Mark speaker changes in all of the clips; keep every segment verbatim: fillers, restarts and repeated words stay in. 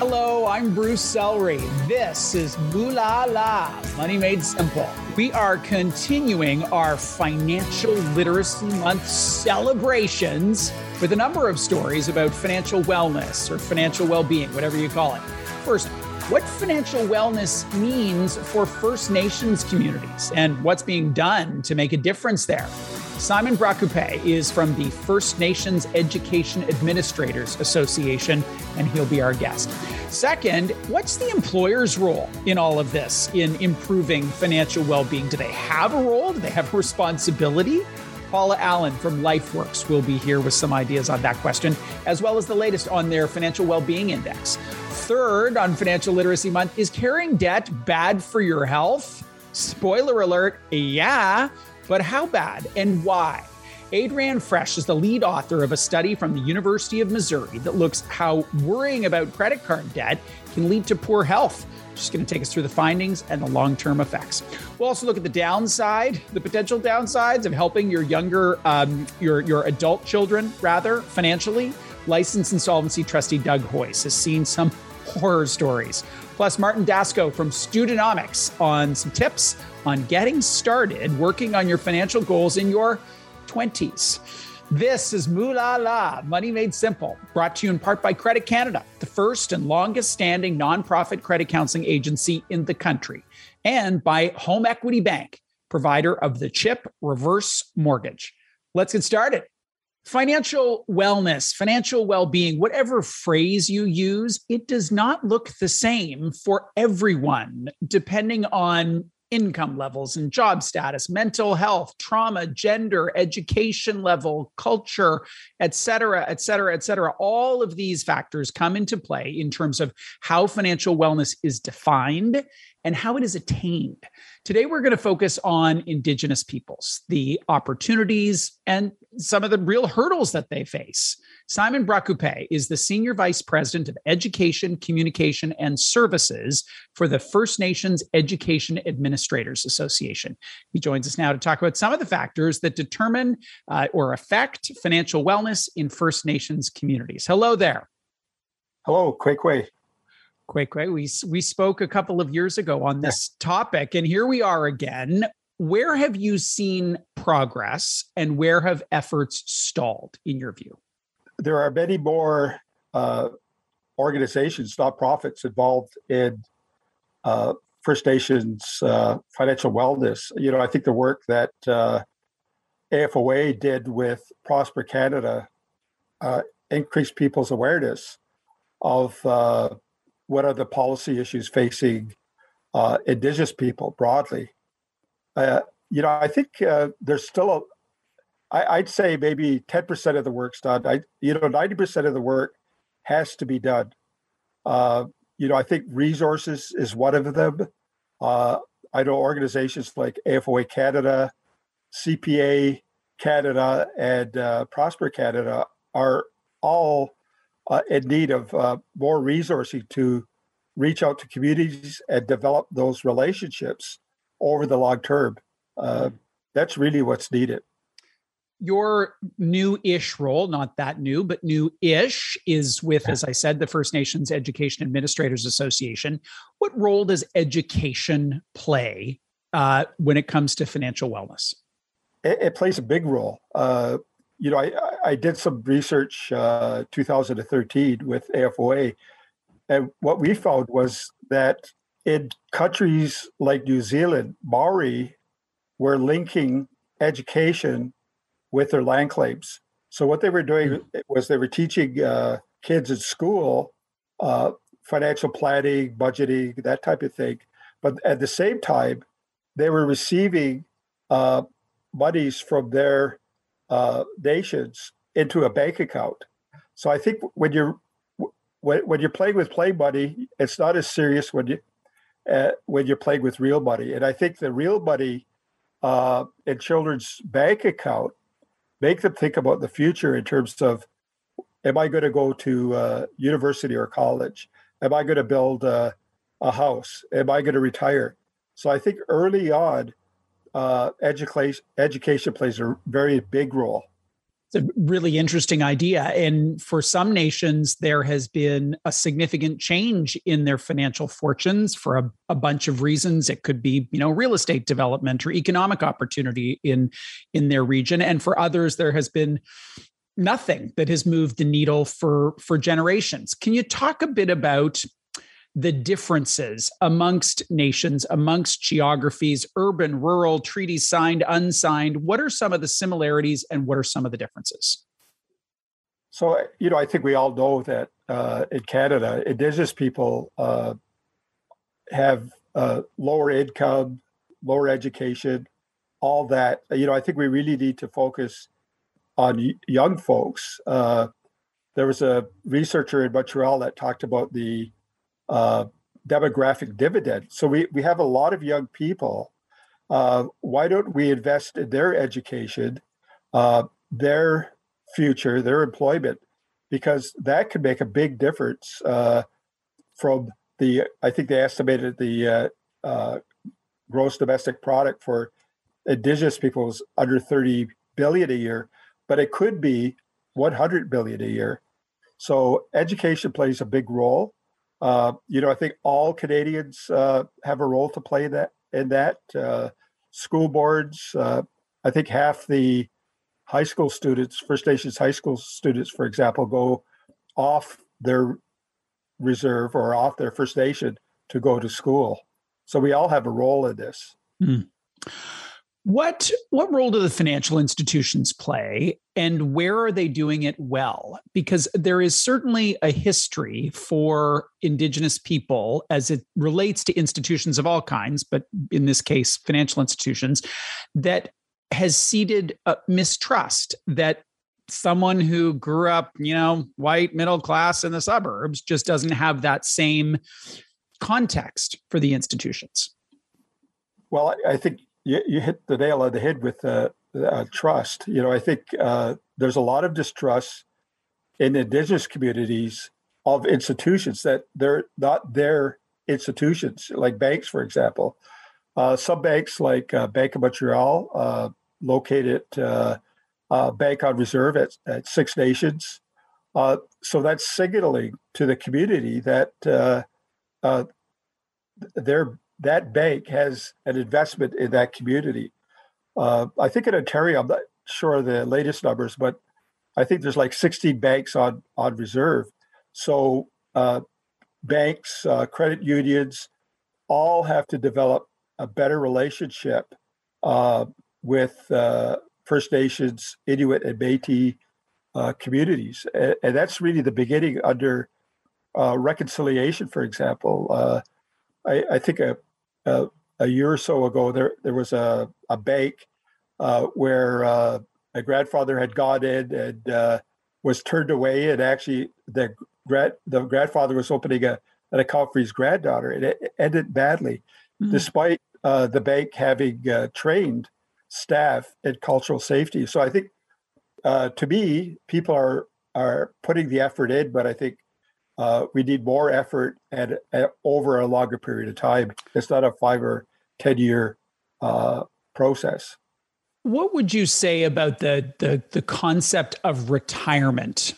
Speaker 1: Hello, I'm Bruce Sellery. This is Moolah La, Money Made Simple. We are continuing our Financial Literacy Month celebrations with a number of stories about financial wellness or financial well-being, whatever you call it. First, what financial wellness means for First Nations communities and what's being done to make a difference there. Simon Brakupe is from the First Nations Education Administrators Association, and he'll be our guest. Second, what's the employer's role in all of this, in improving financial well-being? Do they have a role? Do they have a responsibility? Paula Allen from LifeWorks will be here with some ideas on that question, as well as the latest on their Financial Wellbeing Index. Third, on Financial Literacy Month, is carrying debt bad for your health? Spoiler alert, yeah. But how bad and why? Adrienne Fresh is the lead author of a study from the University of Missouri that looks how worrying about credit card debt can lead to poor health. She's going to take us through the findings and the long-term effects. We'll also look at the downside, the potential downsides of helping your younger, um, your, your adult children, rather, financially. Licensed insolvency trustee Doug Hoyce has seen some horror stories. Plus, Martin Dasko from Studenomics on some tips on getting started working on your financial goals in your twenties. This is Moolah La, Money Made Simple, brought to you in part by Credit Canada, the first and longest standing nonprofit credit counseling agency in the country, and by Home Equity Bank, provider of the CHIP reverse mortgage. Let's get started. Financial wellness, financial well-being, whatever phrase you use, it does not look the same for everyone, depending on income levels and job status, mental health, trauma, gender, education level, culture, et cetera, et cetera, et cetera. All of these factors come into play in terms of how financial wellness is defined and how it is attained. Today, we're going to focus on Indigenous peoples, the opportunities and some of the real hurdles that they face. Simon Brakupe is the Senior Vice President of Education, Communication, and Services for the First Nations Education Administrators Association. He joins us now to talk about some of the factors that determine uh, or affect financial wellness in First Nations communities. Hello there.
Speaker 2: Hello, Kwekwe.
Speaker 1: Kwekwe, we, we spoke a couple of years ago on this topic, and here we are again. Where have you seen progress and where have efforts stalled, in your view?
Speaker 2: There are many more uh, organizations, nonprofits involved in uh, First Nations uh, financial wellness. You know, I think the work that uh, A F O A did with Prosper Canada uh, increased people's awareness of uh, what are the policy issues facing uh, Indigenous people broadly. Uh, you know, I think uh, there's still a, I, I'd say maybe ten percent of the work's done. I, you know, ninety percent of the work has to be done. Uh, you know, I think resources is one of them. Uh, I know organizations like A F O A Canada, C P A Canada, and uh, Prosper Canada are all uh, in need of uh, more resourcing to reach out to communities and develop those relationships over the long term. Uh, that's really what's needed.
Speaker 1: Your new-ish role, not that new, but new-ish, is with, as I said, the First Nations Education Administrators Association. What role does education play uh, when it comes to financial wellness?
Speaker 2: It, it plays a big role. Uh, you know, I, I did some research uh, two thousand thirteen with A F O A, and what we found was that in countries like New Zealand, Maori were linking education with their land claims. So what they were doing was they were teaching uh, kids in school uh, financial planning, budgeting, that type of thing. But at the same time, they were receiving uh, monies from their uh, nations into a bank account. So I think when you're when, when you're playing with play money, it's not as serious when you uh, when you're playing with real money. And I think the real money uh, in children's bank account make them think about the future in terms of, am I going to go to uh, university or college? Am I going to build uh, a house? Am I going to retire? So I think early on, uh, education education plays a very big role.
Speaker 1: It's a really interesting idea. And for some nations, there has been a significant change in their financial fortunes for a, a bunch of reasons. It could be, you know, real estate development or economic opportunity in, in their region. And for others, there has been nothing that has moved the needle for, for generations. Can you talk a bit about the differences amongst nations, amongst geographies, urban, rural, treaties signed, unsigned? What are some of the similarities and what are some of the differences?
Speaker 2: So, you know, I think we all know that uh, in Canada, Indigenous people uh, have uh, lower income, lower education, all that. You know, I think we really need to focus on y- young folks. Uh, there was a researcher in Montreal that talked about the uh, demographic dividend. So we, we have a lot of young people. Uh, why don't we invest in their education, uh, their future, their employment? Because that could make a big difference uh, from the, I think they estimated the uh, uh, gross domestic product for Indigenous people was under thirty billion a year, but it could be one hundred billion a year. So education plays a big role. Uh, you know, I think all Canadians uh, have a role to play that in that. Uh, school boards, uh, I think half the high school students, First Nations high school students, for example, go off their reserve or off their First Nation to go to school. So we all have a role in this.
Speaker 1: Mm. What what role do the financial institutions play, and where are they doing it well? Because there is certainly a history for Indigenous people as it relates to institutions of all kinds, but in this case, financial institutions, that has seeded uh, mistrust that someone who grew up, you know, white, middle class in the suburbs just doesn't have that same context for the institutions.
Speaker 2: Well, I, I think You, you hit the nail on the head with uh, uh, trust. You know, I think uh, there's a lot of distrust in Indigenous communities of institutions that they're not their institutions, like banks, for example. Uh, some banks, like uh, Bank of Montreal, uh, located uh, uh, Bank on Reserve at, at Six Nations. Uh, so that's signaling to the community that uh, uh, they're that bank has an investment in that community. Uh, I think in Ontario, I'm not sure of the latest numbers, but I think there's like sixteen banks on, on reserve. So uh, banks, uh, credit unions, all have to develop a better relationship uh, with uh, First Nations, Inuit, and Métis uh, communities. And, and that's really the beginning under uh, reconciliation, for example. Uh, I, I think a, a a year or so ago, there there was a a bank uh, where uh, a grandfather had gone in and uh, was turned away, and actually the grand the grandfather was opening a, an account for his granddaughter, and it ended badly, mm-hmm. despite uh, the bank having uh, trained staff in cultural safety. So I think, uh, to me, people are are putting the effort in, but I think. Uh, we need more effort and, and over a longer period of time. It's not a five or ten year uh, process.
Speaker 1: What would you say about the, the the concept of retirement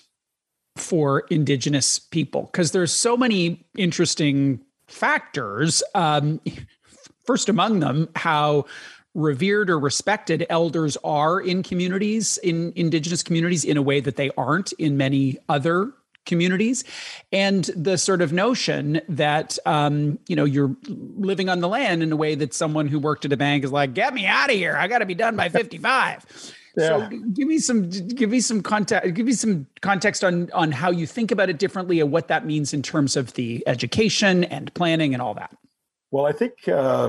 Speaker 1: for Indigenous people? Because there's so many interesting factors. Um, first among them, how revered or respected elders are in communities, in Indigenous communities, in a way that they aren't in many other communities, and the sort of notion that, um, you know, you're living on the land in a way that someone who worked at a bank is like, get me out of here. I got to be done by fifty-five. Yeah. So give me some, give me some context, give me some context on, on how you think about it differently and what that means in terms of the education and planning and all that.
Speaker 2: Well, I think uh,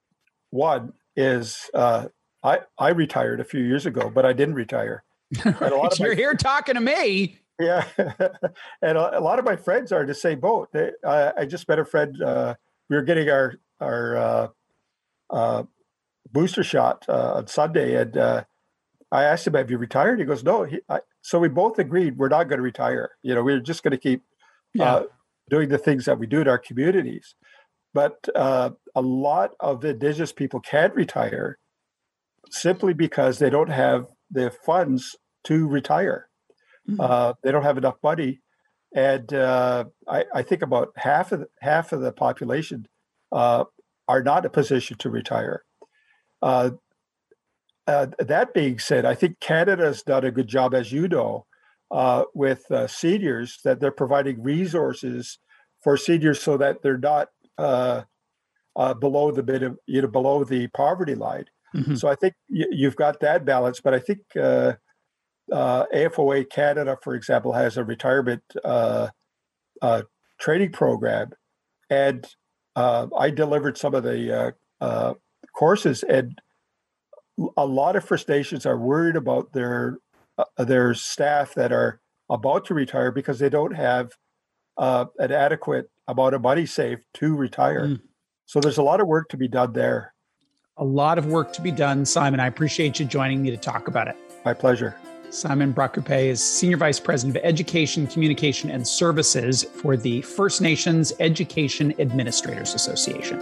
Speaker 2: one is uh, I, I retired a few years ago, but I didn't retire.
Speaker 1: Right. A lot of You're my- here talking to me.
Speaker 2: Yeah, and a, a lot of my friends are in the same boat. They, uh, I just met a friend. Uh, we were getting our our uh, uh, booster shot uh, on Sunday, and uh, I asked him, "Have you retired?" He goes, "No." He, I, so we both agreed we're not going to retire. You know, we're just going to keep yeah. uh, doing the things that we do in our communities. But uh, a lot of Indigenous people can't retire simply because they don't have the funds to retire.
Speaker 1: Mm.
Speaker 2: Uh, they don't have enough money, and uh, I, I think about half of the, half of the population uh, are not in a position to retire. Uh, uh, that being said, I think Canada's done a good job, as you know, uh, with uh, seniors, that they're providing resources for seniors so that they're not uh, uh, below the bit of you know below the poverty line.
Speaker 1: Mm-hmm.
Speaker 2: So I think y- you've got that balance, but I think uh, uh, A F O A Canada, for example, has a retirement uh, uh, training program, and uh, I delivered some of the uh, uh, courses, and a lot of First Nations are worried about their uh, their staff that are about to retire because they don't have uh, an adequate amount of money saved to retire.
Speaker 1: Mm.
Speaker 2: So there's a lot of work to be done there.
Speaker 1: A lot of work to be done, Simon. I appreciate you joining me to talk about it.
Speaker 2: My pleasure.
Speaker 1: Simon Brakupe is Senior Vice President of Education, Communication, and Services for the First Nations Education Administrators Association.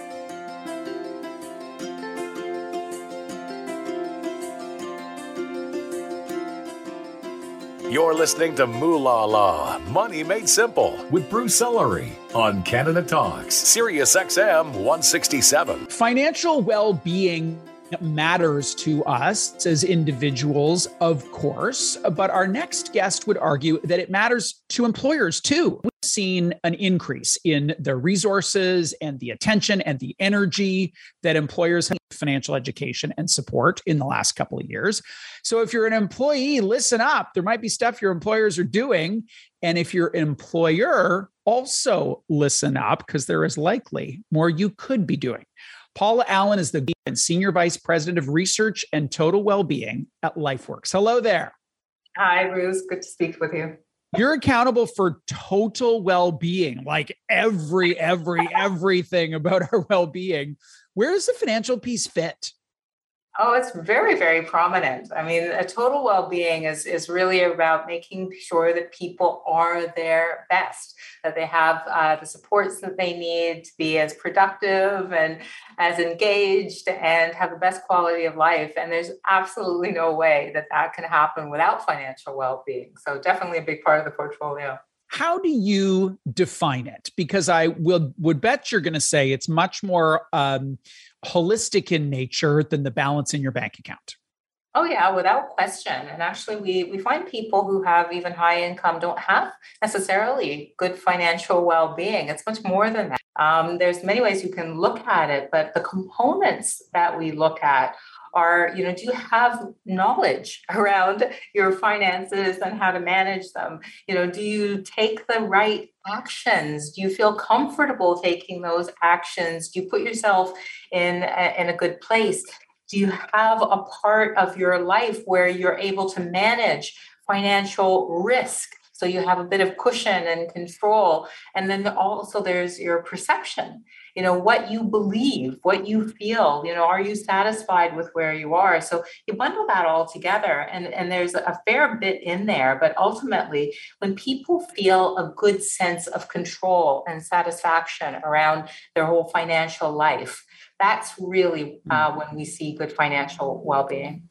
Speaker 3: You're listening to Moolah La, Money Made Simple, with Bruce Ellery on Canada Talks, Sirius X M one sixty-seven.
Speaker 1: Financial well-being matters to us as individuals, of course, but our next guest would argue that it matters to employers too. We've seen an increase in the resources and the attention and the energy that employers have in financial education and support in the last couple of years. So if you're an employee, listen up. There might be stuff your employers are doing. And if you're an employer, also listen up, because there is likely more you could be doing. Paula Allen is the Senior Vice President of Research and Total Wellbeing at LifeWorks. Hello there.
Speaker 4: Hi, Bruce. Good to speak with you.
Speaker 1: You're accountable for total well-being, like every, every, everything about our well-being. Where does the financial piece fit?
Speaker 4: Oh, it's very, very prominent. I mean, a total well-being is, is really about making sure that people are their best, that they have uh, the supports that they need to be as productive and as engaged and have the best quality of life. And there's absolutely no way that that can happen without financial well-being. So definitely a big part of the portfolio.
Speaker 1: How do you define it? Because I will would bet you're going to say it's much more um, holistic in nature than the balance in your bank account.
Speaker 4: Oh, yeah, without question. And actually, we, we find people who have even high income don't have necessarily good financial well-being. It's much more than that. Um, there's many ways you can look at it, but the components that we look at are, you know, do you have knowledge around your finances and how to manage them? You know, do you take the right actions? Do you feel comfortable taking those actions? Do you put yourself in a, in a good place? Do you have a part of your life where you're able to manage financial risk? So you have a bit of cushion and control. And then also there's your perception, you know, what you believe, what you feel, you know, are you satisfied with where you are? So you bundle that all together, and, and there's a fair bit in there. But ultimately, when people feel a good sense of control and satisfaction around their whole financial life, that's really uh, when we see good financial well-being.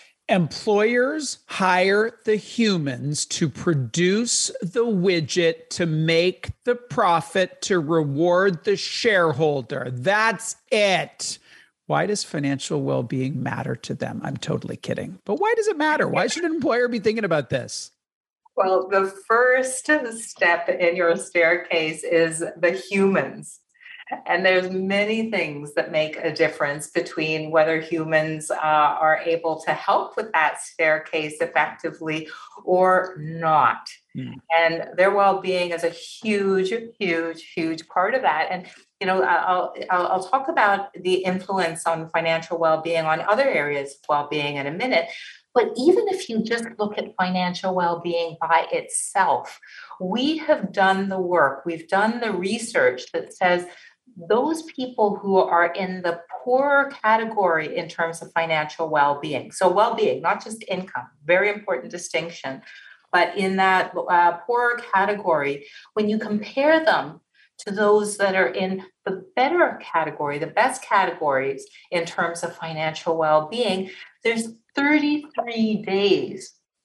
Speaker 1: Employers hire the humans to produce the widget, to make the profit, to reward the shareholder. That's it. Why does financial well-being matter to them? I'm totally kidding. But why does it matter? Why should an employer be thinking about this?
Speaker 4: Well, the first step in your staircase is the humans. And there's many things that make a difference between whether humans uh, are able to help with that staircase effectively or not. Mm. And their well-being is a huge, huge, huge part of that. And, you know, I'll, I'll, I'll talk about the influence on financial well-being on other areas of well-being in a minute. But even if you just look at financial well-being by itself, we have done the work, we've done the research that says those people who are in the poorer category in terms of financial well-being, so well-being, not just income, very important distinction, but in that uh, poorer category, when you compare them to those that are in the better category, the best categories in terms of financial well-being, there's thirty-three days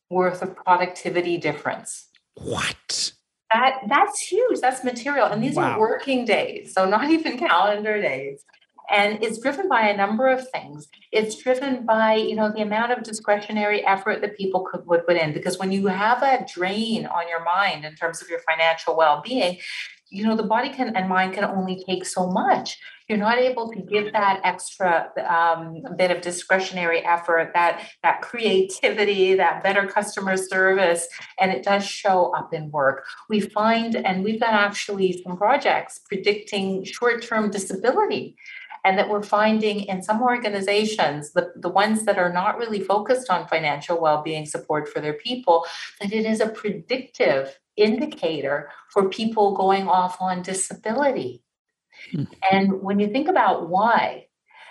Speaker 4: worth of productivity difference.
Speaker 1: What?
Speaker 4: That that's huge. That's material. And these
Speaker 1: Wow.
Speaker 4: are working days, so not even calendar days. And it's driven by a number of things. It's driven by, you know, the amount of discretionary effort that people could would put in. Because when you have a drain on your mind in terms of your financial well-being, you know, the body can and mind can only take so much. You're not able to give that extra um, bit of discretionary effort, that that creativity, that better customer service, and it does show up in work. We find, and we've done actually some projects predicting short-term disability, and that we're finding in some organizations, the, the ones that are not really focused on financial well-being support for their people, that it is a predictive indicator for people going off on disability. Hmm. And when you think about why,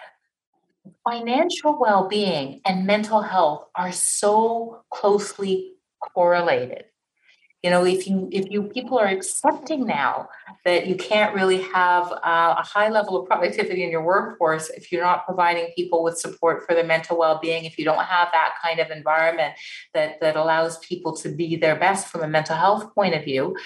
Speaker 4: financial well-being and mental health are so closely correlated. You know, if you if you people are accepting now that you can't really have uh, a high level of productivity in your workforce if you're not providing people with support for their mental well-being, if you don't have that kind of environment that that allows people to be their best from a mental health point of view.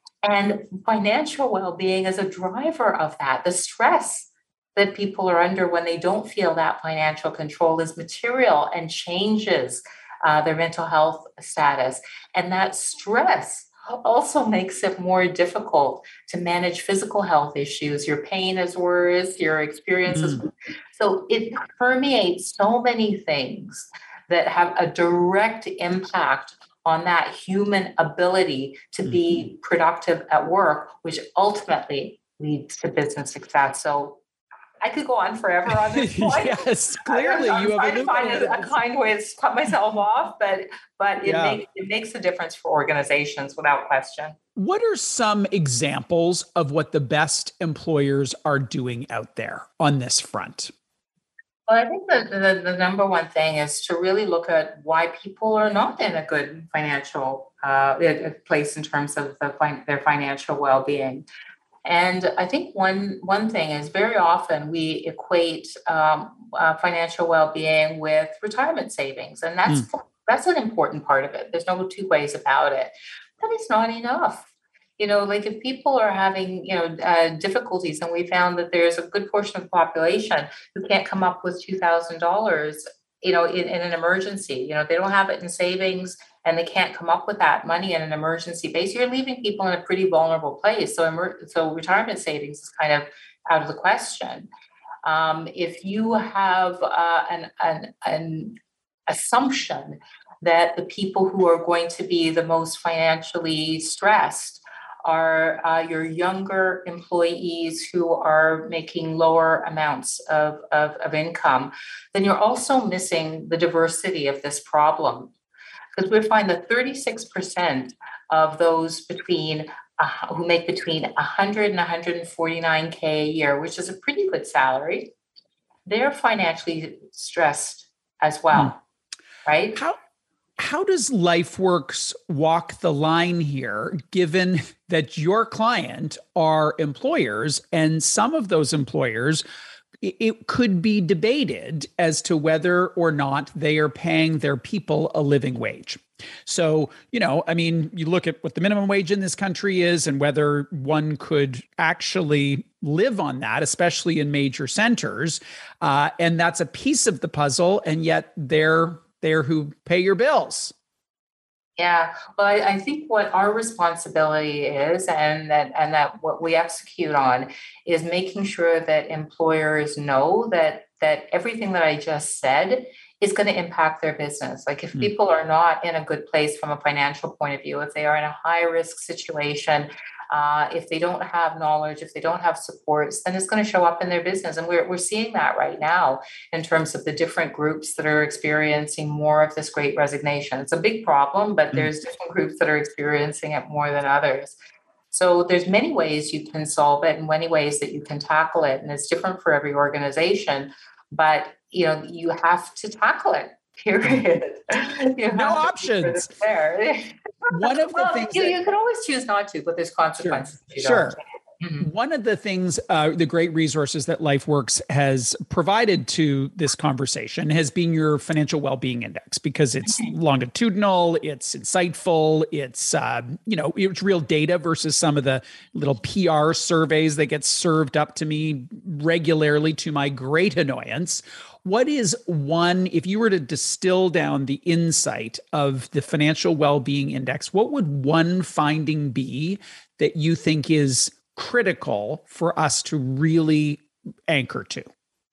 Speaker 4: And financial well-being is a driver of that. The stress that people are under when they don't feel that financial control is material and changes uh, their mental health status. And that stress also makes it more difficult to manage physical health issues. Your pain is worse, your experiences. Mm. So it permeates so many things that have a direct impact on that human ability to be productive at work, which ultimately leads to business success. So I could go on forever on this point.
Speaker 1: Yes, clearly
Speaker 4: I'm
Speaker 1: you have
Speaker 4: trying to find a, a kind way to cut myself off, but but it, yeah. makes, it makes a difference for organizations without question.
Speaker 1: What are some examples of what the best employers are doing out there on this front?
Speaker 4: Well, I think the, the, the number one thing is to really look at why people are not in a good financial uh, place in terms of the, their financial well-being. And I think one one thing is very often we equate um, uh, financial well-being with retirement savings, and that's mm. that's an important part of it. There's no two ways about it, but it's not enough. You know, like if people are having, you know, uh, difficulties, and we found that there's a good portion of the population who can't come up with two thousand dollars, you know, in, in an emergency, you know, they don't have it in savings and they can't come up with that money in an emergency base. You're leaving people in a pretty vulnerable place. So, emer- so retirement savings is kind of out of the question. Um, if you have uh, an, an, an assumption that the people who are going to be the most financially stressed are uh, your younger employees who are making lower amounts of, of, of income, then you're also missing the diversity of this problem. Because we find that thirty-six percent of those between uh, who make between one hundred and one hundred forty-nine K a year, which is a pretty good salary, they're financially stressed as well, mm. right?
Speaker 1: How How does LifeWorks walk the line here, given that your client are employers, and some of those employers, it could be debated as to whether or not they are paying their people a living wage? So, you know, I mean, you look at what the minimum wage in this country is and whether one could actually live on that, especially in major centers. Uh, and that's a piece of the puzzle. And yet they're there who pay your bills.
Speaker 4: Yeah, well, I, I think what our responsibility is, and that and that what we execute on, is making sure that employers know that that everything that I just said is going to impact their business. Like if mm. people are not in a good place from a financial point of view, if they are in a high risk situation, Uh, if they don't have knowledge, if they don't have supports, then it's going to show up in their business. And we're we're seeing that right now in terms of the different groups that are experiencing more of this great resignation. It's a big problem, but there's different groups that are experiencing it more than others. So there's many ways you can solve it and many ways that you can tackle it. And it's different for every organization, but you know, you have to tackle it. Period.
Speaker 1: No options.
Speaker 4: There.
Speaker 1: One of the
Speaker 4: well,
Speaker 1: things
Speaker 4: you,
Speaker 1: that,
Speaker 4: you can always choose not to, but there's consequences.
Speaker 1: Sure. sure. Mm-hmm. One of the things, uh, the great resources that LifeWorks has provided to this conversation has been your financial well-being index, because it's longitudinal, it's insightful, it's, uh, you know, it's real data versus some of the little P R surveys that get served up to me regularly to my great annoyance. What is one, if you were to distill down the insight of the financial well-being index, what would one finding be that you think is critical for us to really anchor to?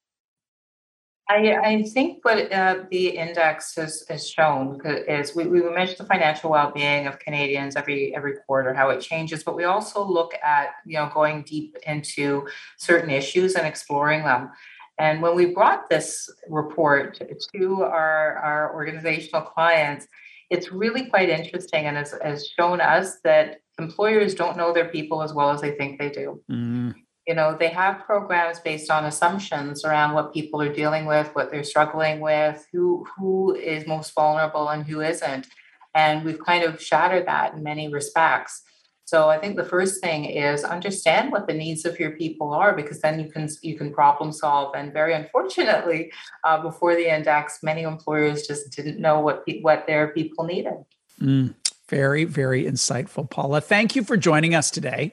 Speaker 4: I, I think what uh, the index has, has shown is we, we mentioned the financial well-being of Canadians every every quarter, how it changes, but we also look at, you know, going deep into certain issues and exploring them. And when we brought this report to our, our organizational clients, it's really quite interesting and has, has shown us that employers don't know their people as well as they think they do. Mm. You know, they have programs based on assumptions around what people are dealing with, what they're struggling with, who who is most vulnerable and who isn't. And we've kind of shattered that in many respects. So I think the first thing is understand what the needs of your people are, because then you can you can problem solve. And very unfortunately, uh, before the index, many employers just didn't know what pe- what their people needed.
Speaker 1: Mm. Very, very insightful, Paula. Thank you for joining us today.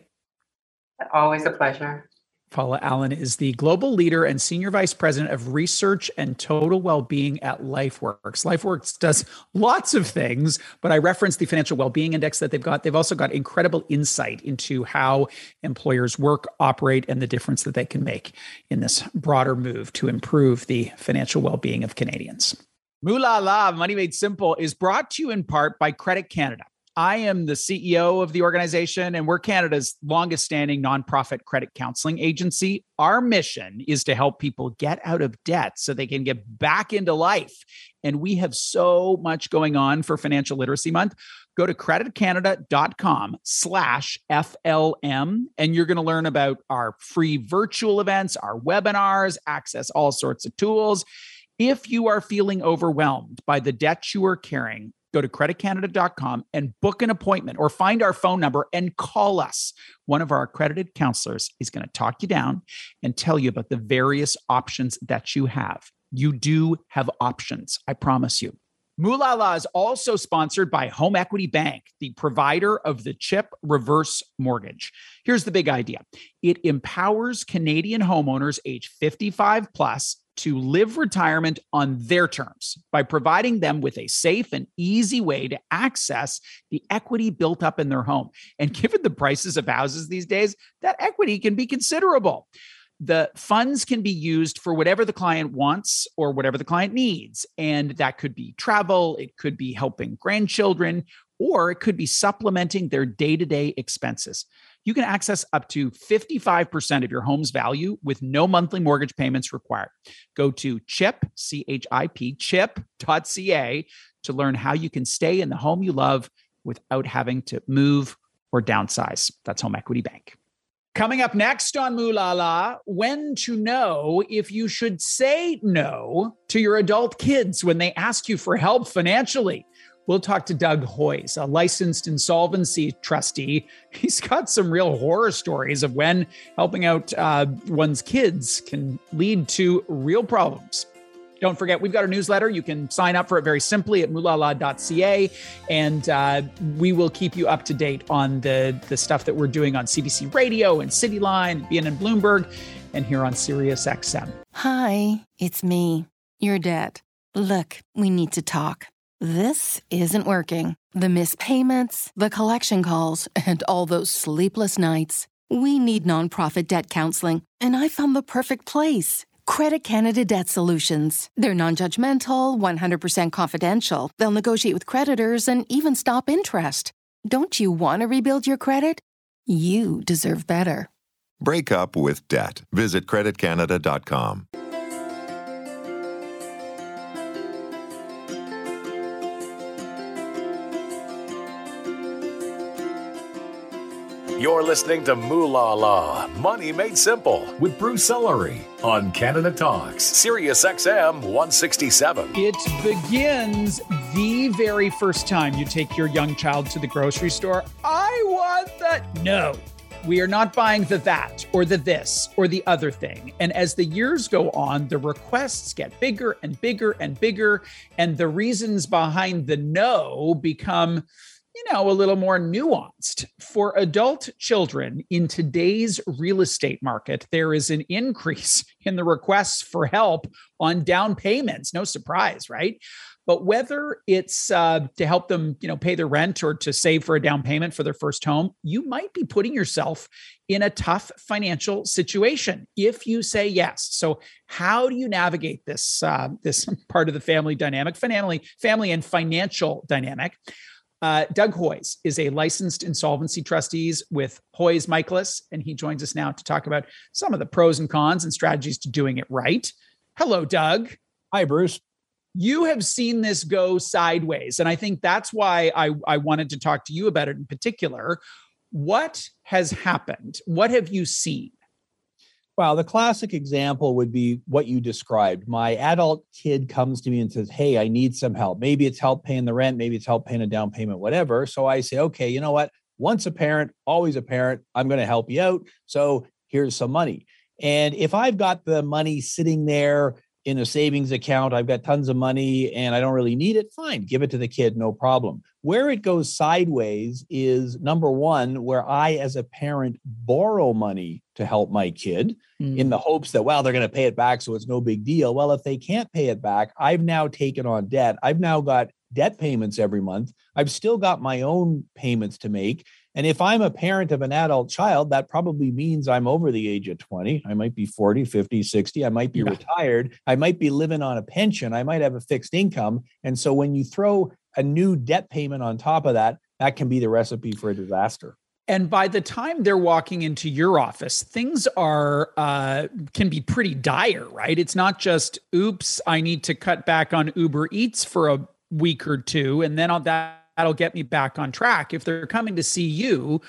Speaker 4: Always a pleasure.
Speaker 1: Paula Allen is the Global Leader and Senior Vice President of Research and Total Wellbeing at LifeWorks. LifeWorks does lots of things, but I referenced the Financial Wellbeing Index that they've got. They've also got incredible insight into how employers work, operate, and the difference that they can make in this broader move to improve the financial well-being of Canadians. Mooh La La, Money Made Simple is brought to you in part by Credit Canada. I am the C E O of the organization, and we're Canada's longest standing nonprofit credit counseling agency. Our mission is to help people get out of debt so they can get back into life. And we have so much going on for Financial Literacy Month. Go to creditcanada.com slash FLM, and you're going to learn about our free virtual events, our webinars, access all sorts of tools. If you are feeling overwhelmed by the debt you are carrying, go to credit canada dot com and book an appointment, or find our phone number and call us. One of our accredited counselors is going to talk you down and tell you about the various options that you have. You do have options, I promise you. Mooh La La is also sponsored by Home Equity Bank, the provider of the CHIP reverse mortgage. Here's the big idea. It empowers Canadian homeowners age fifty-five plus to live retirement on their terms by providing them with a safe and easy way to access the equity built up in their home. And given the prices of houses these days, that equity can be considerable. The funds can be used for whatever the client wants or whatever the client needs. And that could be travel, it could be helping grandchildren, or it could be supplementing their day-to-day expenses. You can access up to fifty-five percent of your home's value with no monthly mortgage payments required. Go to CHIP, C H I P, chip dot C A to learn how you can stay in the home you love without having to move or downsize. That's Home Equity Bank. Coming up next on Mooh La La, when to know if you should say no to your adult kids when they ask you for help financially. We'll talk to Doug Hoyes, a licensed insolvency trustee. He's got some real horror stories of when helping out uh, one's kids can lead to real problems. Don't forget, we've got a newsletter. You can sign up for it very simply at mooh la la dot c a, and uh, we will keep you up to date on the, the stuff that we're doing on C B C Radio and Cityline, B N N Bloomberg, and here on Sirius X M.
Speaker 5: Hi, it's me, your dad. Look, we need to talk. This isn't working. The missed payments, the collection calls, and all those sleepless nights. We need nonprofit debt counseling, and I found the perfect place. Credit Canada Debt Solutions. They're non-judgmental, one hundred percent confidential. They'll negotiate with creditors and even stop interest. Don't you want to rebuild your credit? You deserve better.
Speaker 6: Break up with debt. Visit credit canada dot com.
Speaker 3: You're listening to Mooh La La, Money Made Simple, with Bruce Ellery on Canada Talks, Sirius X M one sixty-seven.
Speaker 1: It begins the very first time you take your young child to the grocery store. I want that. No, We are not buying the that or the this or the other thing. And as the years go on, the requests get bigger and bigger and bigger. And the reasons behind the no become, you know, a little more nuanced. For adult children in today's real estate market, there is an increase in the requests for help on down payments. No surprise, right? But whether it's uh, to help them, you know, pay their rent or to save for a down payment for their first home, you might be putting yourself in a tough financial situation if you say yes. So, how do you navigate this uh, this part of the family dynamic, family, family and financial dynamic? Uh, Doug Hoyes is a licensed insolvency trustees with Hoyes Michaelis, and he joins us now to talk about some of the pros and cons and strategies to doing it right. Hello, Doug.
Speaker 7: Hi, Bruce.
Speaker 1: You have seen this go sideways, and I think that's why I, I wanted to talk to you about it in particular. What has happened? What have you seen?
Speaker 7: Well, the classic example would be what you described. My adult kid comes to me and says, hey, I need some help. Maybe it's help paying the rent. Maybe it's help paying a down payment, whatever. So I say, okay, you know what? Once a parent, always a parent. I'm going to help you out. So here's some money. And if I've got the money sitting there in a savings account, I've got tons of money and I don't really need it, fine, give it to the kid, no problem. Where it goes sideways is number one, where I, as a parent, borrow money to help my kid mm. in the hopes that, well, they're going to pay it back, so it's no big deal. Well, if they can't pay it back, I've now taken on debt. I've now got debt payments every month. I've still got my own payments to make. And if I'm a parent of an adult child, that probably means I'm over the age of twenty. I might be forty, fifty, sixty. I might be yeah. retired. I might be living on a pension. I might have a fixed income. And so when you throw a new debt payment on top of that, that can be the recipe for a disaster.
Speaker 1: And by the time they're walking into your office, things are uh, can be pretty dire, right? It's not just, oops, I need to cut back on Uber Eats for a week or two, and then I'll that. That'll get me back on track. If they're coming to see you,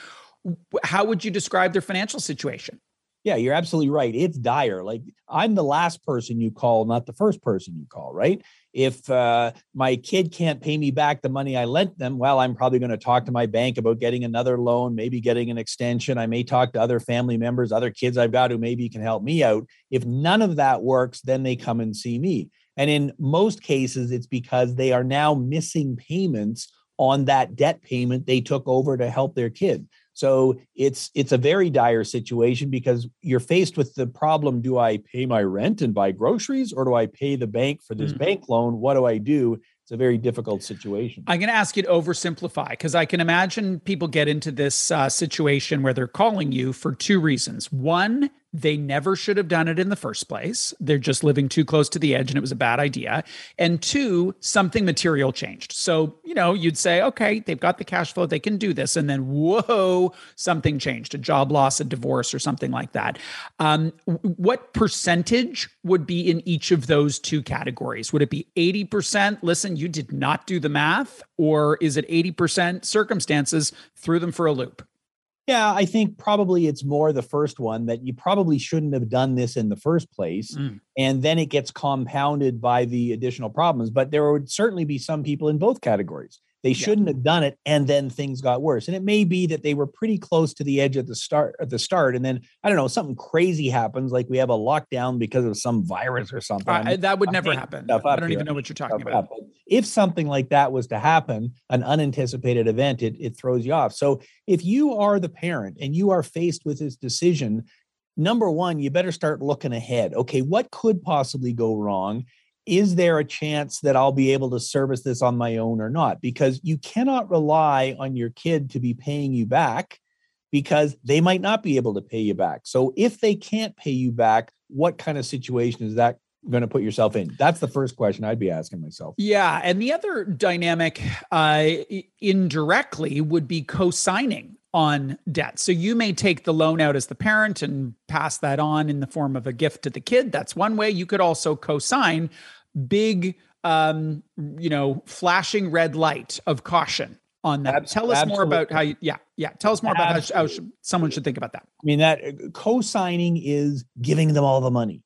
Speaker 1: how would you describe their financial situation?
Speaker 7: Yeah, you're absolutely right. It's dire. Like, I'm the last person you call, not the first person you call, right? If uh, my kid can't pay me back the money I lent them, well, I'm probably going to talk to my bank about getting another loan, maybe getting an extension. I may talk to other family members, other kids I've got who maybe can help me out. If none of that works, then they come and see me. And in most cases, it's because they are now missing payments on that debt payment they took over to help their kid. So it's it's a very dire situation because you're faced with the problem, do I pay my rent and buy groceries, or do I pay the bank for this mm. bank loan? What do I do? It's a very difficult situation.
Speaker 1: I'm going to ask you to oversimplify, because I can imagine people get into this uh, situation where they're calling you for two reasons. One, they never should have done it in the first place. They're just living too close to the edge and it was a bad idea. And two, something material changed. So, you know, you'd say, okay, they've got the cash flow, they can do this. And then, whoa, something changed, a job loss, a divorce, or something like that. Um, what percentage would be in each of those two categories? Would it be eighty percent? Listen, you did not do the math, or is it eighty percent circumstances threw them for a loop?
Speaker 7: Yeah, I think probably it's more the first one, that you probably shouldn't have done this in the first place. Mm. And then it gets compounded by the additional problems. But there would certainly be some people in both categories. They shouldn't yeah. have done it, and then things got worse. And it may be that they were pretty close to the edge at the start, at the start, and then, I don't know, something crazy happens, like we have a lockdown because of some virus or something.
Speaker 1: Uh, that would never happen. I don't here. even know what you're talking stuff about.
Speaker 7: If something like that was to happen, an unanticipated event, it, it throws you off. So if you are the parent and you are faced with this decision, number one, you better start looking ahead. Okay, what could possibly go wrong? Is there a chance that I'll be able to service this on my own or not? Because you cannot rely on your kid to be paying you back, because they might not be able to pay you back. So if they can't pay you back, what kind of situation is that going to put yourself in? That's the first question I'd be asking myself.
Speaker 1: Yeah. And the other dynamic uh, indirectly would be co-signing on debt. So you may take the loan out as the parent and pass that on in the form of a gift to the kid. That's one way. You could also co-sign. Big, um, you know, flashing red light of caution on that. Absolutely. Tell us more about how you, yeah, yeah. Tell us more Absolutely. about how, how someone should think about that.
Speaker 7: I mean, that co-signing is giving them all the money.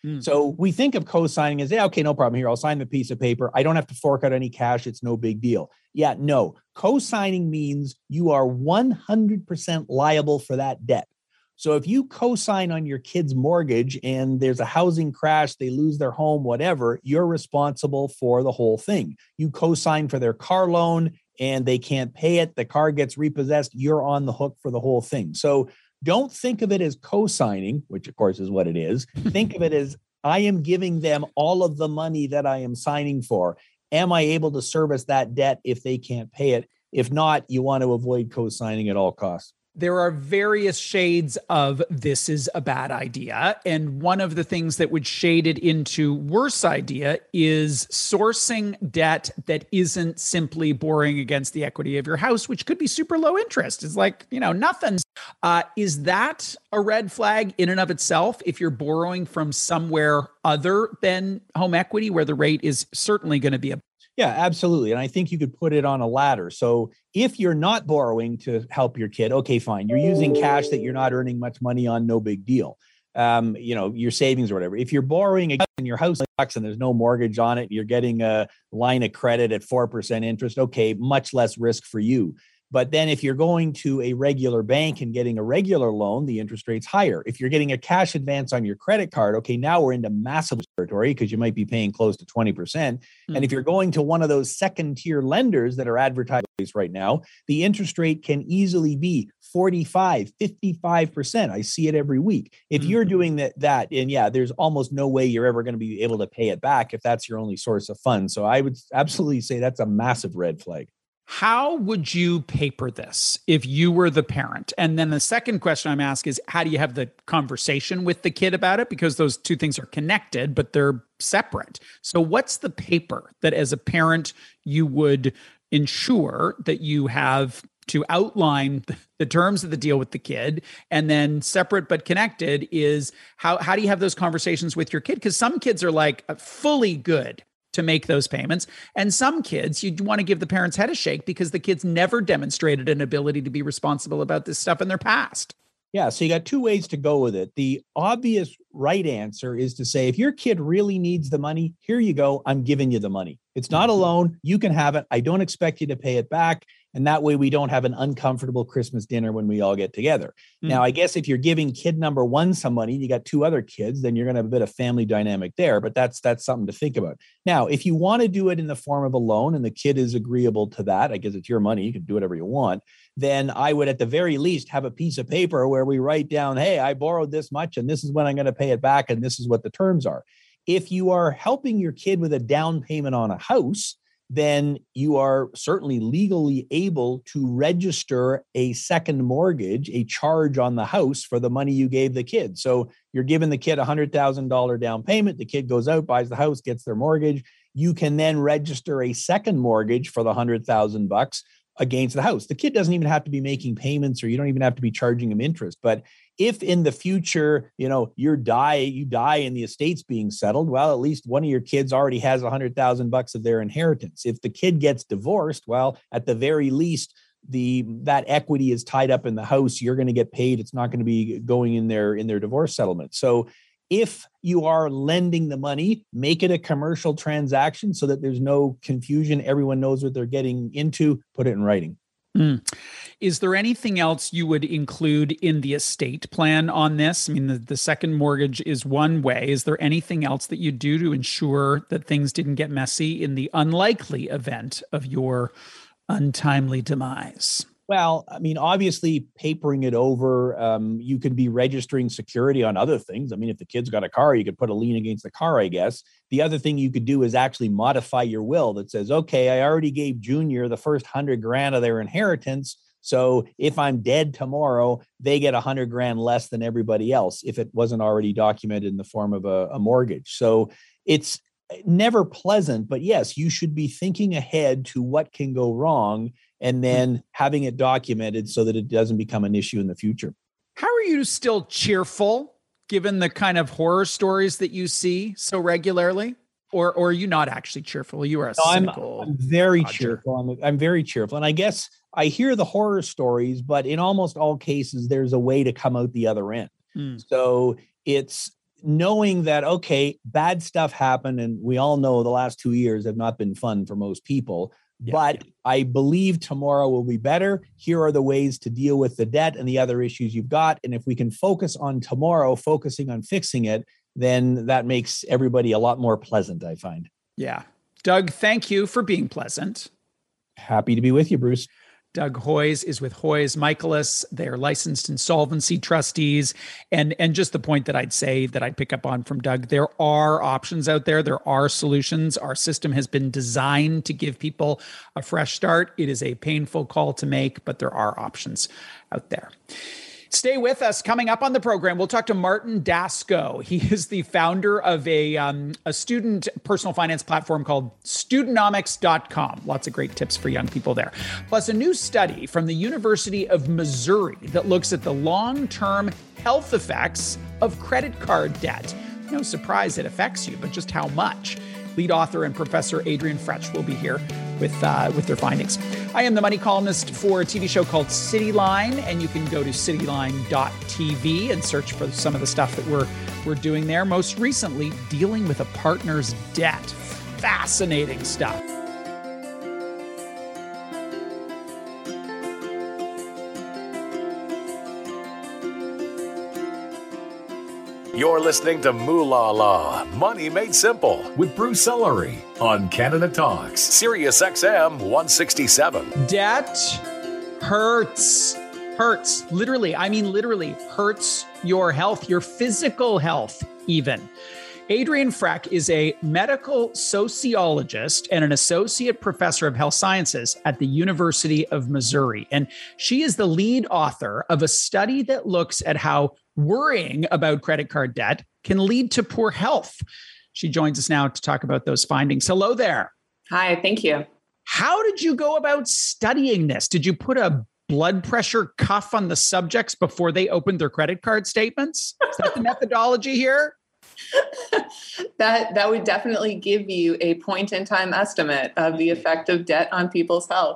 Speaker 7: Mm. So we think of co-signing as, yeah, okay, no problem here. I'll sign the piece of paper. I don't have to fork out any cash. It's no big deal. Yeah, no. Co-signing means you are one hundred percent liable for that debt. So if you co-sign on your kid's mortgage and there's a housing crash, they lose their home, whatever, you're responsible for the whole thing. You co-sign for their car loan and they can't pay it. The car gets repossessed. You're on the hook for the whole thing. So don't think of it as co-signing, which of course is what it is. Think of it as I am giving them all of the money that I am signing for. Am I able to service that debt if they can't pay it? If not, you want to avoid co-signing at all costs.
Speaker 1: There are various shades of this is a bad idea. And one of the things that would shade it into worse idea is sourcing debt that isn't simply borrowing against the equity of your house, which could be super low interest. It's like, you know, nothing. Uh, is that a red flag in and of itself if you're borrowing from somewhere other than home equity where the rate is certainly going to be a
Speaker 7: Yeah, absolutely. And I think you could put it on a ladder. So if you're not borrowing to help your kid, okay, fine. You're using cash that you're not earning much money on, no big deal. Um, you know, your savings or whatever. If you're borrowing in your house and there's no mortgage on it, you're getting a line of credit at four percent interest, okay, much less risk for you. But then if you're going to a regular bank and getting a regular loan, the interest rate's higher. If you're getting a cash advance on your credit card, okay, now we're into massive territory because you might be paying close to twenty percent. Mm-hmm. And if you're going to one of those second tier lenders that are advertised right now, the interest rate can easily be forty-five, fifty-five percent. I see it every week. If mm-hmm. you're doing that, that, and yeah, there's almost no way you're ever going to be able to pay it back if that's your only source of funds. So I would absolutely say that's a massive red flag.
Speaker 1: How would you paper this if you were the parent? And then the second question I'm asking is, how do you have the conversation with the kid about it? Because those two things are connected, but they're separate. So what's the paper that as a parent you would ensure that you have to outline the terms of the deal with the kid? And then separate but connected is how, how do you have those conversations with your kid? Because some kids are like fully good to make those payments. And some kids, you want to give the parents' head a shake because the kids never demonstrated an ability to be responsible about this stuff in their past.
Speaker 7: Yeah, so you got two ways to go with it. The obvious right answer is to say, if your kid really needs the money, here you go, I'm giving you the money. It's not a loan, you can have it. I don't expect you to pay it back. And that way we don't have an uncomfortable Christmas dinner when we all get together. Mm. Now, I guess if you're giving kid number one some money, you got two other kids, then you're going to have a bit of family dynamic there, but that's that's something to think about. Now, if you want to do it in the form of a loan and the kid is agreeable to that, I guess it's your money, you can do whatever you want, then I would at the very least have a piece of paper where we write down, hey, I borrowed this much and this is when I'm going to pay it back and this is what the terms are. If you are helping your kid with a down payment on a house, then you are certainly legally able to register a second mortgage, a charge on the house for the money you gave the kid. So you're giving the kid a one hundred thousand dollars down payment. The kid goes out, buys the house, gets their mortgage. You can then register a second mortgage for the one hundred thousand bucks against the house. The kid doesn't even have to be making payments, or you don't even have to be charging him interest. But if in the future, you know, you die, you die and the estate's being settled, well, at least one of your kids already has a hundred thousand bucks of their inheritance. If the kid gets divorced, well, at the very least, the that equity is tied up in the house. You're going to get paid. It's not going to be going in their in their divorce settlement. So if you are lending the money, make it a commercial transaction so that there's no confusion. Everyone knows what they're getting into. Put it in writing.
Speaker 1: Mm. Is there anything else you would include in the estate plan on this? I mean, the, the second mortgage is one way. Is there anything else that you do to ensure that things didn't get messy in the unlikely event of your untimely demise?
Speaker 7: Well, I mean, obviously papering it over, um, you could be registering security on other things. I mean, if the kid's got a car, you could put a lien against the car, I guess. The other thing you could do is actually modify your will that says, okay, I already gave Junior the first hundred grand of their inheritance. So if I'm dead tomorrow, they get a hundred grand less than everybody else if it wasn't already documented in the form of a, a mortgage. So it's never pleasant, but yes, you should be thinking ahead to what can go wrong and then having it documented so that it doesn't become an issue in the future.
Speaker 1: How are you still cheerful given the kind of horror stories that you see so regularly? Or, or are you not actually cheerful? You are a
Speaker 7: no,
Speaker 1: cynical
Speaker 7: I'm, I'm very
Speaker 1: dodger.
Speaker 7: cheerful. I'm, I'm very cheerful. And I guess I hear the horror stories, but in almost all cases, there's a way to come out the other end. Mm. So it's knowing that, okay, bad stuff happened. And we all know the last two years have not been fun for most people. Yeah, but yeah. I believe tomorrow will be better. Here are the ways to deal with the debt and the other issues you've got. And if we can focus on tomorrow, focusing on fixing it, then that makes everybody a lot more pleasant, I find.
Speaker 1: Yeah. Doug, thank you for being pleasant.
Speaker 7: Happy to be with you, Bruce.
Speaker 1: Doug Hoyes is with Hoyes Michaelis. They're licensed insolvency trustees. And, and just the point that I'd say that I'd pick up on from Doug, there are options out there. There are solutions. Our system has been designed to give people a fresh start. It is a painful call to make, but there are options out there. Stay with us. Coming up on the program, we'll talk to Martin Dasko. He is the founder of a, um, a student personal finance platform called Studentnomics dot com. Lots of great tips for young people there. Plus a new study from the University of Missouri that looks at the long-term health effects of credit card debt. No surprise it affects you, but just how much? Lead author and Professor Adrian Fretsch will be here with uh, with their findings. I am the money columnist for a T V show called Cityline, and you can go to cityline dot t v and search for some of the stuff that we're we're doing there. Most recently, dealing with a partner's debt. Fascinating stuff.
Speaker 3: You're listening to Moolah Law, Money Made Simple with Bruce Ellery on Canada Talks, Sirius X M one sixty-seven.
Speaker 1: Debt hurts, hurts, literally. I mean, literally hurts your health, your physical health even. Adrian Fretsch is a medical sociologist and an associate professor of health sciences at the University of Missouri. And she is the lead author of a study that looks at how worrying about credit card debt can lead to poor health. She joins us now to talk about those findings. Hello there.
Speaker 8: Hi, thank you.
Speaker 1: How did you go about studying this? Did you put a blood pressure cuff on the subjects before they opened their credit card statements? Is that the methodology here?
Speaker 8: that that would definitely give you a point in time estimate of the effect of debt on people's health.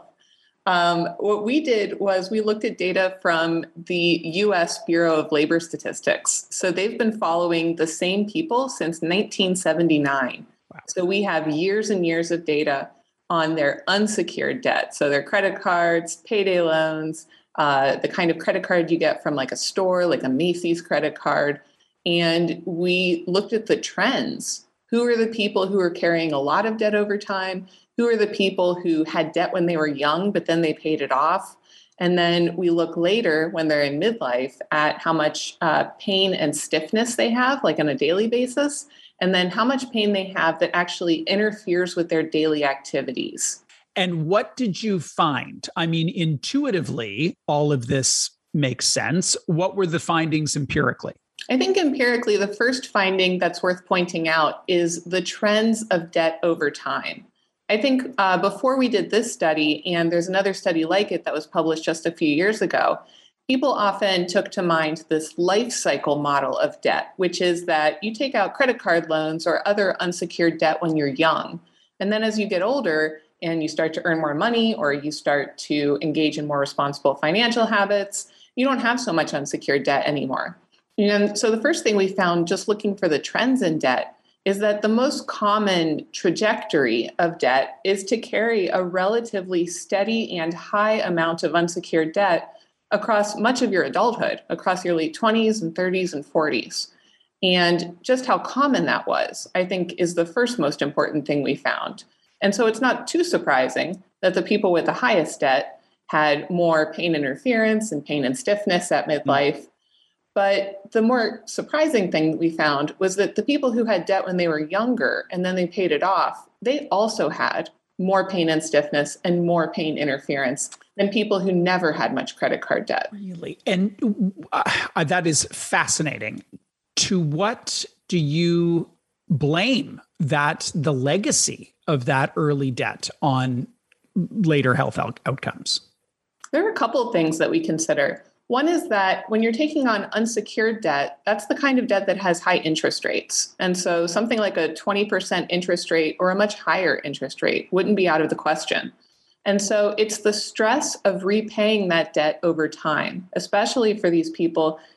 Speaker 8: Um, what we did was we looked at data from the U S Bureau of Labor Statistics. So they've been following the same people since nineteen seventy-nine. Wow. So we have years and years of data on their unsecured debt. So their credit cards, payday loans, uh, the kind of credit card you get from like a store, like a Macy's credit card. And we looked at the trends. Who are the people who are carrying a lot of debt over time? Who are the people who had debt when they were young, but then they paid it off? And then we look later when they're in midlife at how much uh, pain and stiffness they have, like on a daily basis, and then how much pain they have that actually interferes with their daily activities.
Speaker 1: And what did you find? I mean, intuitively, all of this makes sense. What were the findings empirically?
Speaker 8: I think empirically, the first finding that's worth pointing out is the trends of debt over time. I think uh, before we did this study, and there's another study like it that was published just a few years ago, people often took to mind this life cycle model of debt, which is that you take out credit card loans or other unsecured debt when you're young. And then as you get older and you start to earn more money or you start to engage in more responsible financial habits, you don't have so much unsecured debt anymore. And so the first thing we found just looking for the trends in debt is that the most common trajectory of debt is to carry a relatively steady and high amount of unsecured debt across much of your adulthood, across your late twenties and thirties and forties. And just how common that was, I think, is the first most important thing we found. And so it's not too surprising that the people with the highest debt had more pain interference and pain and stiffness at midlife. Mm-hmm. But the more surprising thing we found was that the people who had debt when they were younger and then they paid it off, they also had more pain and stiffness and more pain interference than people who never had much credit card debt.
Speaker 1: Really? And uh, that is fascinating. To what do you blame that the legacy of that early debt on later health out- outcomes?
Speaker 8: There are a couple of things that we consider. One is that when you're taking on unsecured debt, that's the kind of debt that has high interest rates. And so something like a twenty percent interest rate or a much higher interest rate wouldn't be out of the question. And so it's the stress of repaying that debt over time, especially for these people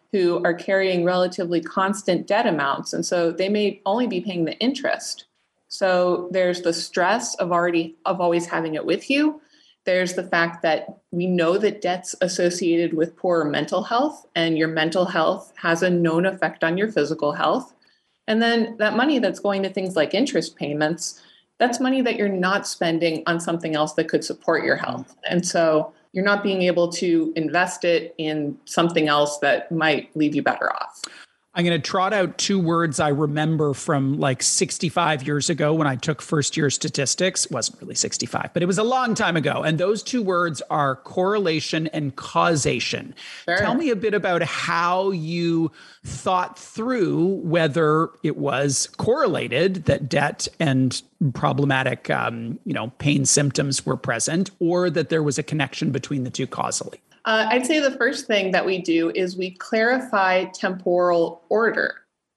Speaker 8: who are carrying relatively constant debt amounts. And so they may only be paying the interest. So there's the stress of already of always having it with you. There's the fact that we know that debt's associated with poorer mental health, and your mental health has a known effect on your physical health. And then that money that's going to things like interest payments, that's money that you're not spending on something else that could support your health. And so you're not being able to invest it in something else that might leave you better off.
Speaker 1: I'm going to trot out two words I remember from like sixty-five years ago when I took first year statistics. It wasn't really sixty-five, but it was a long time ago. And those two words are correlation and causation. Sure. Tell me a bit about how you thought through whether it was correlated that debt and problematic, um, you know, pain symptoms were present, or that there was a connection between the two causally.
Speaker 8: Uh, I'd say the first thing that we do is we clarify temporal order.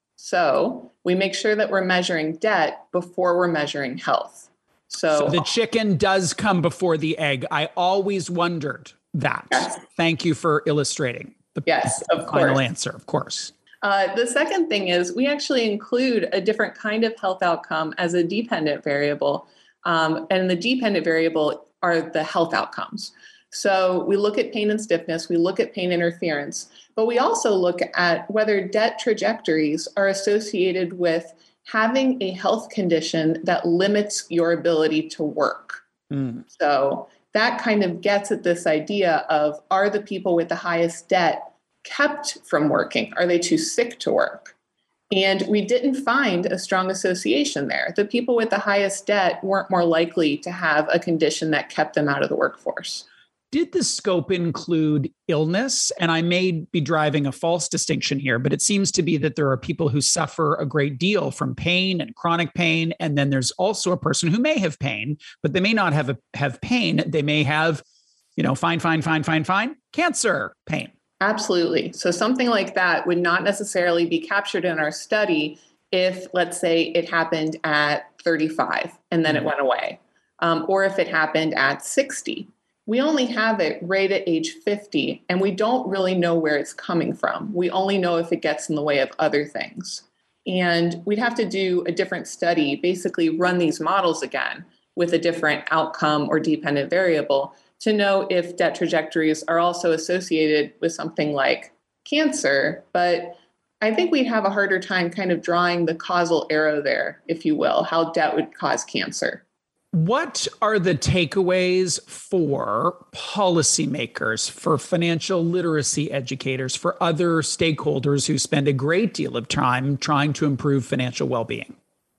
Speaker 8: So we make sure that we're measuring debt before we're measuring health. So,
Speaker 1: so the chicken does come before the egg. I always wondered that. Yes. Thank you for illustrating the
Speaker 8: yes, of
Speaker 1: final
Speaker 8: course.
Speaker 1: answer, of course.
Speaker 8: Uh, the second thing is we actually include a different kind of health outcome as a dependent variable. Um, and the dependent variable are the health outcomes. So we look at pain and stiffness, we look at pain interference, but we also look at whether debt trajectories are associated with having a health condition that limits your ability to work. Mm. So that kind of gets at this idea of, are the people with the highest debt kept from working? Are they too sick to work? And we didn't find a strong association there. The people with the highest debt weren't more likely to have a condition that kept them out of the workforce.
Speaker 1: Did the scope include illness? And I may be driving a false distinction here, but it seems to be that there are people who suffer a great deal from pain and chronic pain. And then there's also a person who may have pain, but they may not have a, have pain. They may have, you know, fine, fine, fine, fine, fine, cancer pain.
Speaker 8: Absolutely. So something like that would not necessarily be captured in our study if, let's say, it happened at thirty-five and then mm-hmm. it went away, um, or if it happened at sixty. We only have it right at age fifty, and we don't really know where it's coming from. We only know if it gets in the way of other things. And we'd have to do a different study, basically run these models again with a different outcome or dependent variable to know if debt trajectories are also associated with something like cancer. But I think we'd have a harder time kind of drawing the causal arrow there, if you will, how debt would cause cancer.
Speaker 1: What are the takeaways for policymakers, for financial literacy educators, for other stakeholders who spend a great deal of time trying to improve financial well-being?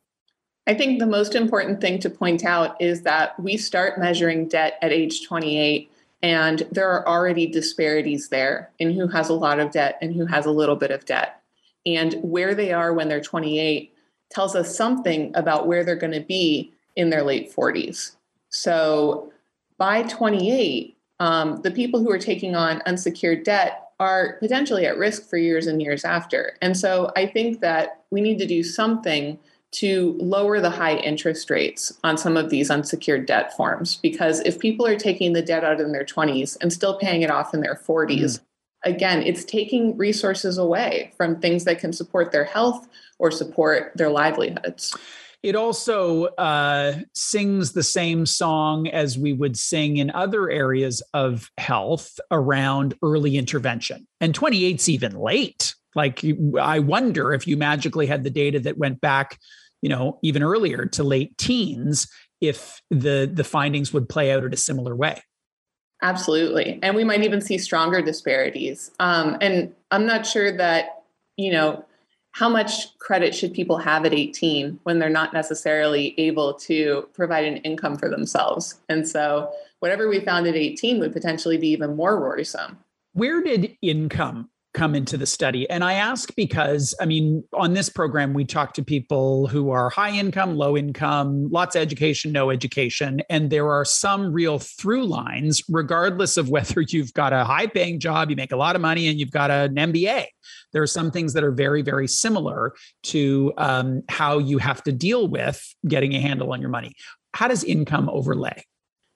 Speaker 8: I think the most important thing to point out is that we start measuring debt at age twenty-eight, and there are already disparities there in who has a lot of debt and who has a little bit of debt. And where they are when they're twenty-eight tells us something about where they're going to be in their late forties. So by twenty-eight, um, the people who are taking on unsecured debt are potentially at risk for years and years after. And so I think that we need to do something to lower the high interest rates on some of these unsecured debt forms, because if people are taking the debt out in their twenties and still paying it off in their forties, mm. again, it's taking resources away from things that can support their health or support their livelihoods.
Speaker 1: It also uh, sings the same song as we would sing in other areas of health around early intervention. And twenty-eight's even late. Like, I wonder if you magically had the data that went back, you know, even earlier to late teens, if the, the findings would play out in a similar way.
Speaker 8: Absolutely. And we might even see stronger disparities. Um, and I'm not sure that, you know, how much credit should people have at eighteen when they're not necessarily able to provide an income for themselves? And so whatever we found at eighteen would potentially be even more worrisome.
Speaker 1: Where did income come into the study? And I ask because, I mean, on this program, we talk to people who are high income, low income, lots of education, no education. And there are some real through lines, regardless of whether you've got a high paying job, you make a lot of money, and you've got an M B A. There are some things that are very, very similar to um, how you have to deal with getting a handle on your money. How does income overlay?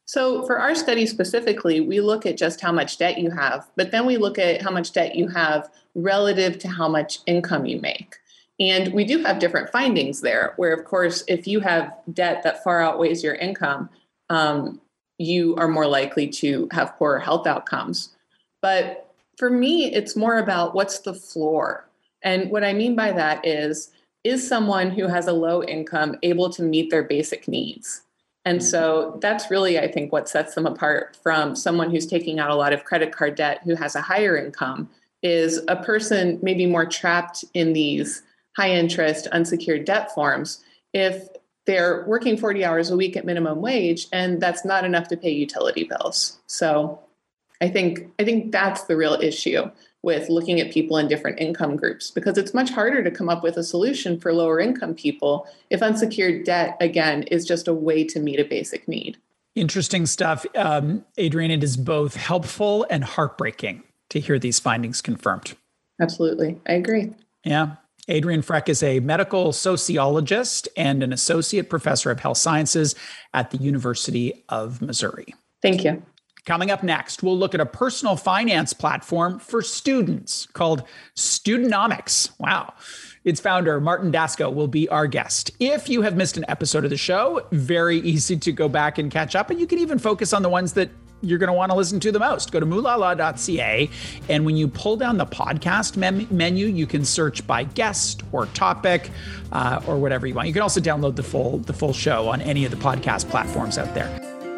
Speaker 8: So for our study specifically, we look at just how much debt you have, but then we look at how much debt you have relative to how much income you make. And we do have different findings there, where, of course, if you have debt that far outweighs your income, um, you are more likely to have poorer health outcomes. But for me, it's more about what's the floor. And what I mean by that is, is someone who has a low income able to meet their basic needs? And so that's really, I think, what sets them apart from someone who's taking out a lot of credit card debt who has a higher income, is a person maybe more trapped in these high interest unsecured debt forms if they're working forty hours a week at minimum wage, and that's not enough to pay utility bills. So I think I think that's the real issue with looking at people in different income groups, because it's much harder to come up with a solution for lower income people if unsecured debt, again, is just a way to meet a basic need.
Speaker 1: Interesting stuff. Um, Adrienne, it is both helpful and heartbreaking to hear these findings confirmed.
Speaker 8: Absolutely. I agree.
Speaker 1: Yeah. Adrienne Freck is a medical sociologist and an associate professor of health sciences at the University of Missouri.
Speaker 8: Thank you.
Speaker 1: Coming up next, we'll look at a personal finance platform for students called Studenomics. Wow. Its founder, Martin Dasko, will be our guest. If you have missed an episode of the show, very easy to go back and catch up. And you can even focus on the ones that you're going to want to listen to the most. Go to moolala dot c a. And when you pull down the podcast mem- menu, you can search by guest or topic uh, or whatever you want. You can also download the full, the full show on any of the podcast platforms out there.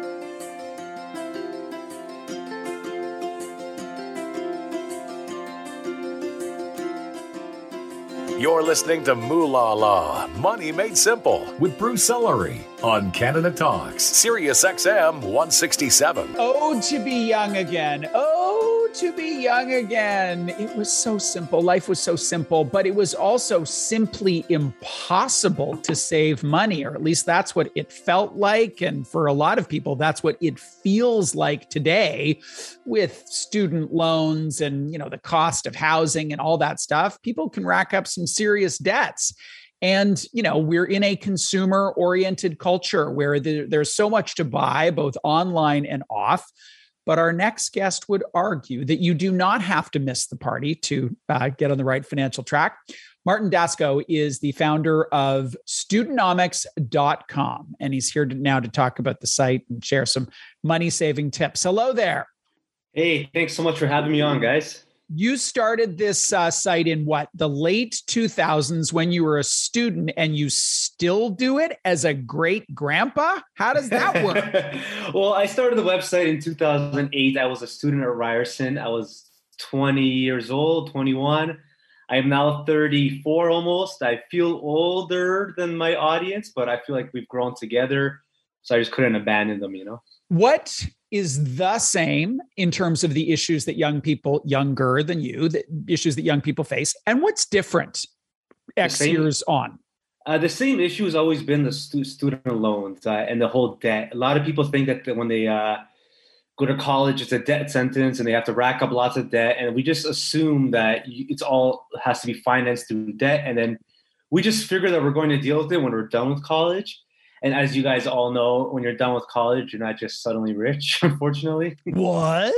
Speaker 3: You're listening to Moolah Law, Money Made Simple with Bruce Ellery on Canada Talks, Sirius X M one sixty-seven.
Speaker 1: Oh, to be young again. Oh, to be young again. It was so simple. Life was so simple, but it was also simply impossible to save money, or at least that's what it felt like. And for a lot of people, that's what it feels like today with student loans and, you know, the cost of housing and all that stuff. People can rack up some serious debts. And, you know, we're in a consumer-oriented culture where there, there's so much to buy, both online and off. But our next guest would argue that you do not have to miss the party to uh, get on the right financial track. Martin Dasko is the founder of Studenomics dot com, and he's here to, now to talk about the site and share some money-saving tips. Hello there.
Speaker 9: Hey, thanks so much for having me on, guys.
Speaker 1: You started this uh, site in what, the late two thousands when you were a student, and you still do it as a great grandpa? How does that work?
Speaker 9: Well, I started the website in two thousand eight. I was a student at Ryerson. I was twenty years old, twenty-one. I am now thirty-four almost. I feel older than my audience, but I feel like we've grown together. So I just couldn't abandon them, you know?
Speaker 1: What is the same in terms of the issues that young people, younger than you, the issues that young people face, and what's different X
Speaker 9: same,
Speaker 1: years on?
Speaker 9: Uh, the same issue has always been the stu- student loans uh, and the whole debt. A lot of people think that when they uh, go to college, it's a debt sentence and they have to rack up lots of debt. And we just assume that it's all has to be financed through debt. And then we just figure that we're going to deal with it when we're done with college. And as you guys all know, when you're done with college, you're not just suddenly rich, unfortunately.
Speaker 1: What?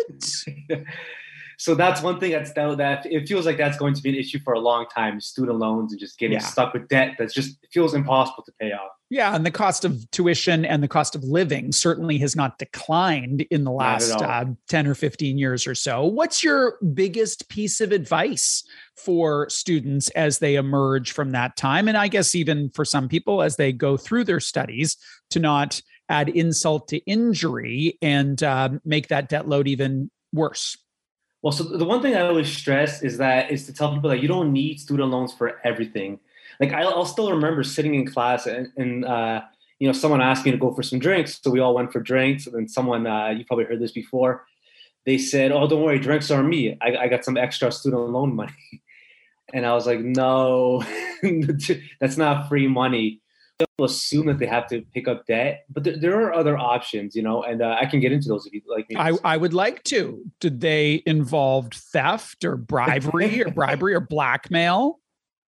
Speaker 9: So that's one thing that's that, that it feels like that's going to be an issue for a long time, student loans and just getting yeah. stuck with debt that's just it feels impossible to pay off.
Speaker 1: Yeah, and the cost of tuition and the cost of living certainly has not declined in the last uh, ten or fifteen years or so. What's your biggest piece of advice for students as they emerge from that time? And I guess even for some people as they go through their studies, to not add insult to injury and uh, make that debt load even worse.
Speaker 9: Well, so the one thing I always stress is that is to tell people that you don't need student loans for everything. Like I'll, I'll still remember sitting in class and, and uh, you know, someone asked me to go for some drinks. So we all went for drinks. And then someone, uh, you probably heard this before. They said, "Oh, don't worry, drinks are me. I, I got some extra student loan money." And I was like, no, that's not free money. People assume that they have to pick up debt, but there, there are other options, you know, and uh, I can get into those if you like me.
Speaker 1: I, I would like to. Did they involve theft or bribery or bribery or blackmail?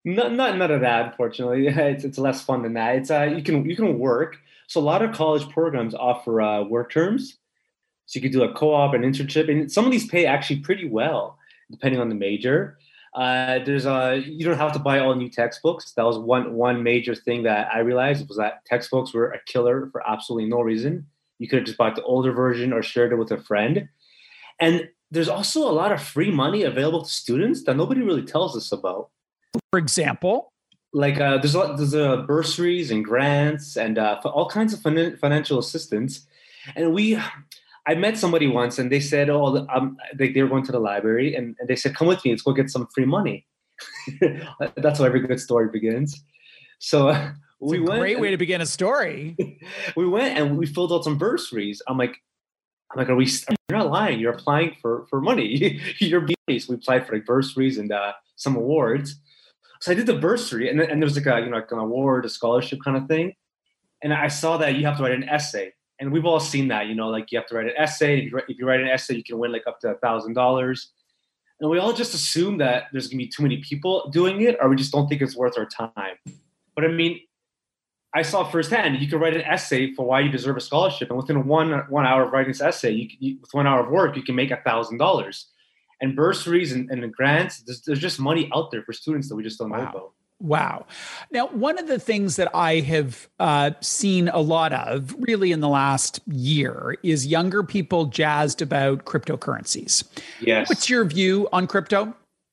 Speaker 9: Not, not none of that, unfortunately. It's it's less fun than that. It's uh, you can you can work. So a lot of college programs offer uh, work terms. So you could do a co-op, an internship, and some of these pay actually pretty well, depending on the major. Uh, there's a you don't have to buy all new textbooks. That was one one major thing that I realized was that textbooks were a killer for absolutely no reason. You could have just bought the older version or shared it with a friend. And there's also a lot of free money available to students that nobody really tells us about.
Speaker 1: For example,
Speaker 9: like uh, there's a lot, there's uh, bursaries and grants and uh, for all kinds of fin- financial assistance. And we, I met somebody once and they said, oh, um, they, they were going to the library and, and they said, come with me, let's go get some free money. That's how every good story begins. So uh, we went.
Speaker 1: Great
Speaker 9: and,
Speaker 1: way to begin a story.
Speaker 9: We went and we filled out some bursaries. I'm like, I'm like, are we? You're not lying. You're applying for for money. You're being nice. We applied for like bursaries and uh, some awards. So I did the bursary, and, and there was like a you know like an award, a scholarship kind of thing. And I saw that you have to write an essay, and we've all seen that. You know, like you have to write an essay. If you write, if you write an essay, you can win like up to a thousand dollars. And we all just assume that there's gonna be too many people doing it, or we just don't think it's worth our time. But I mean, I saw firsthand you can write an essay for why you deserve a scholarship, and within one one hour of writing this essay, you, you with one hour of work, you can make a thousand dollars. And bursaries and, and grants, there's, there's just money out there for students that we just don't
Speaker 1: Wow.
Speaker 9: know about.
Speaker 1: Wow. Now, one of the things that I have uh, seen a lot of really in the last year is younger people jazzed about cryptocurrencies.
Speaker 9: Yes.
Speaker 1: What's your view on crypto?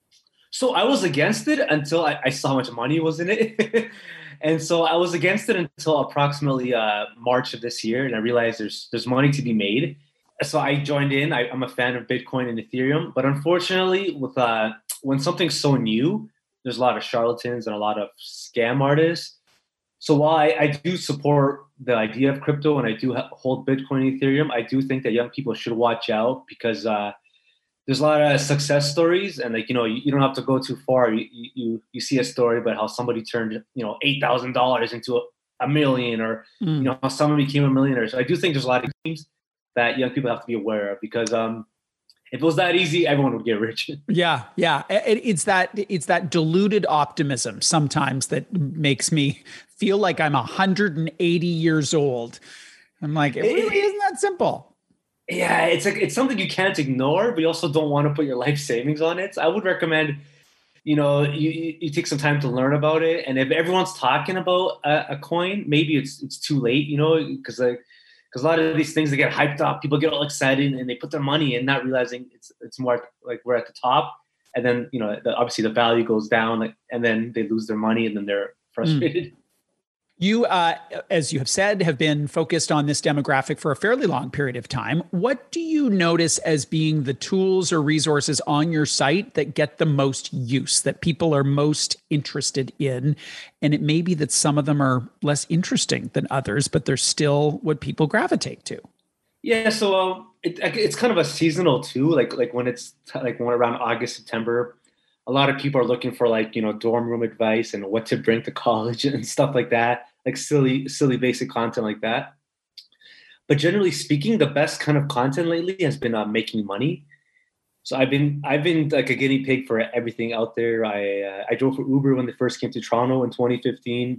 Speaker 9: So I was against it until I, I saw how much money was in it. And so I was against it until approximately uh, March of this year. And I realized there's there's money to be made. So I joined in. I, I'm a fan of Bitcoin and Ethereum. But unfortunately, with uh, when something's so new, there's a lot of charlatans and a lot of scam artists. So while I, I do support the idea of crypto and I do ha- hold Bitcoin and Ethereum, I do think that young people should watch out because uh, there's a lot of success stories. And like, you know, you, you don't have to go too far. You, you, you see a story about how somebody turned, you know, eight thousand dollars into a, a million or, mm. you know, how someone became a millionaire. So I do think there's a lot of things that young people have to be aware of because um, if it was that easy, everyone would get rich.
Speaker 1: Yeah, yeah. It, it's that it's that diluted optimism sometimes that makes me feel like I'm one hundred eighty years old. I'm like, it really isn't that simple.
Speaker 9: Yeah, it's like it's something you can't ignore, but you also don't want to put your life savings on it. So I would recommend, you know, you, you take some time to learn about it. And if everyone's talking about a, a coin, maybe it's it's too late, you know, because like. Because a lot of these things, they get hyped up, people get all excited and they put their money in, not realizing it's it's more like we're at the top. And then, you know, the, obviously the value goes down like, and then they lose their money and then they're frustrated. Mm.
Speaker 1: You, uh, as you have said, have been focused on this demographic for a fairly long period of time. What do you notice as being the tools or resources on your site that get the most use, that people are most interested in? And it may be that some of them are less interesting than others, but they're still what people gravitate to.
Speaker 9: Yeah, so um, it, it's kind of a seasonal too. Like like when it's like when around August, September, a lot of people are looking for like, you know, dorm room advice and what to bring to college and stuff like that, like silly, silly basic content like that. But generally speaking, the best kind of content lately has been uh, making money. So I've been I've been like a guinea pig for everything out there. I uh, I drove for Uber when they first came to Toronto in twenty fifteen.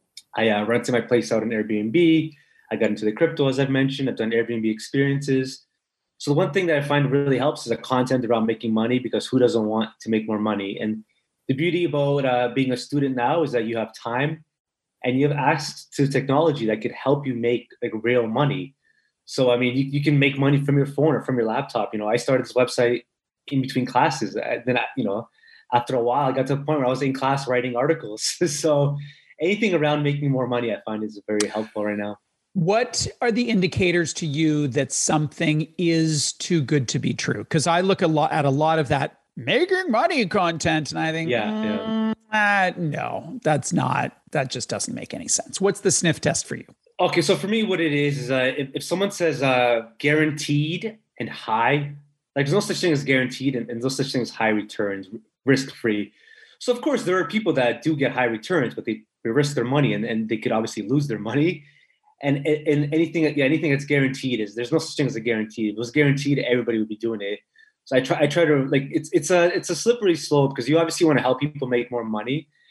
Speaker 9: I uh, rented my place out on Airbnb. I got into the crypto, as I've mentioned. I've done Airbnb experiences. So the one thing that I find really helps is a content around making money because who doesn't want to make more money? And the beauty about uh, being a student now is that you have time and you have access to technology that could help you make like real money. So, I mean, you, you can make money from your phone or from your laptop. You know, I started this website in between classes. Then, I, you know, after a while, I got to a point where I was in class writing articles. So anything around making more money, I find is very helpful right now.
Speaker 1: What are the indicators to you that something is too good to be true? Because I look a lot at a lot of that making money content and I think,
Speaker 9: yeah,
Speaker 1: mm, yeah. Uh, no, that's not, that just doesn't make any sense. What's the sniff test for you?
Speaker 9: Okay, so for me, what it is, is uh, if, if someone says uh, guaranteed and high, like there's no such thing as guaranteed and, and no such thing as high returns, risk-free. So of course, there are people that do get high returns, but they, they risk their money and, and they could obviously lose their money. And, and anything, yeah, anything that's guaranteed is there's no such thing as a guarantee. If it was guaranteed, everybody would be doing it. So I try, I try to like it's it's a it's a slippery slope because you obviously want to help people make more money,